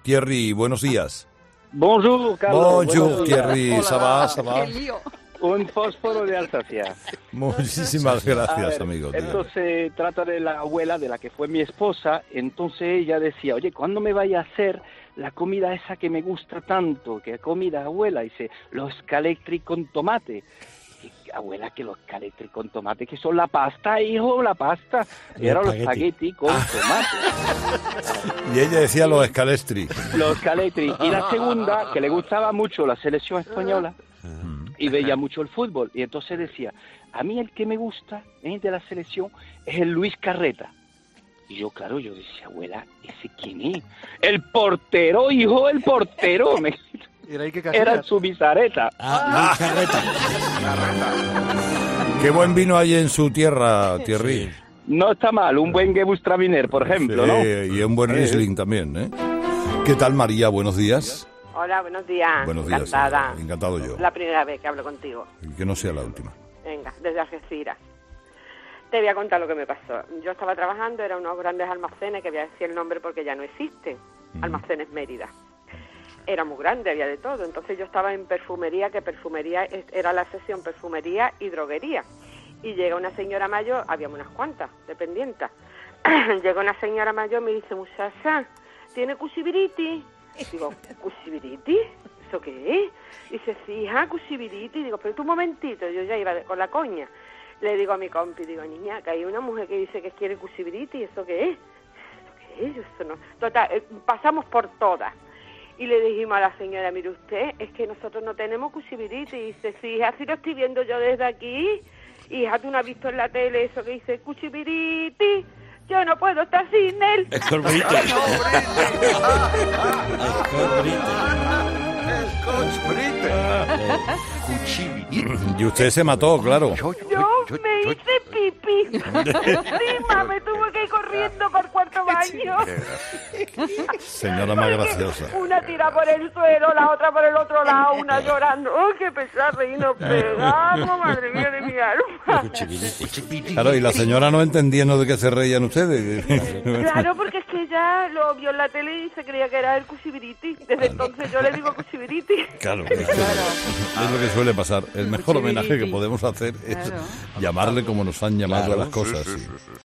Thierry, buenos días. Bonjour, Carlos. Bonjour, Thierry. Ça va? Qué lío. Un fósforo de Alsacia. Muchísimas gracias, amigo. Entonces, trata de la abuela de la que fue mi esposa. Entonces ella decía, oye, ¿cuándo me vaya a hacer la comida esa que me gusta tanto? ¿Qué comida, abuela? Dice, los scalextric con tomate. Y, abuela, que los scalextric con tomate, que son la pasta, hijo, la pasta. Y eran los spaghetti con tomate. Y ella decía los scalextric. Los scalextric. Y la segunda, que le gustaba mucho la selección española, y veía mucho el fútbol, y entonces decía, a mí el que me gusta de la selección es el Luis Carreta. Y yo, claro, yo decía, abuela, ¿ese quién es? El portero, hijo, el portero. Era su bizarreta. Carreta. Qué buen vino hay en su tierra, Thierry. Sí. No está mal, un buen Gewürztraminer, por ejemplo, Sí, ¿no? y un buen Riesling también, ¿eh? ¿Qué tal, María? Buenos días. Hola, buenos días. Buenos días. Encantada. Encantado yo. La primera vez que hablo contigo. Y que no sea la última. Venga, desde Algeciras. Te voy a contar lo que me pasó. Yo estaba trabajando, eran unos grandes almacenes, que voy a decir el nombre porque ya no existen. Almacenes Mérida. Era muy grande, había de todo. Entonces yo estaba en perfumería, que perfumería era la sección perfumería y droguería. Y llega una señora mayor, habíamos unas cuantas dependientes. Llega una señora mayor y me dice, muchacha, ¿tiene cuchibiriti? Digo, ¿cuchibiriti? ¿Eso qué es? Dice, sí, hija, cuchibiriti. Digo, pero tú un momentito, yo ya iba con la coña. Le digo a mi compi, digo, niña, que hay una mujer que dice que quiere cuchibiriti, ¿eso qué es? ¿Eso qué es? Eso no. Total, pasamos por todas. Y le dijimos a la señora, mire usted, es que nosotros no tenemos cuchibiriti. Y dice, sí, hija, sí lo estoy viendo yo desde aquí. Hija, tú no has visto en la tele eso que dice cuchibiriti. Yo no puedo estar sin él. Escorbrito. Y usted se mató, claro. Yo me hice pipí. Encima me tuve que ir corriendo por cuarto baño. Señora más graciosa. Una tira por el suelo, la otra por el otro lado, una llorando. ¡Oh, qué pesar y nos pegamos, madre mía de mi alma! Claro, y la señora no entendiendo de qué se reían ustedes. Claro, porque es que ella lo vio en la tele y se creía que era el cuchibiriti. Desde entonces yo le digo cuchibiriti. Claro, es lo que suele pasar. El mejor homenaje que podemos hacer es llamarle como nos han llamado a las cosas. Sí.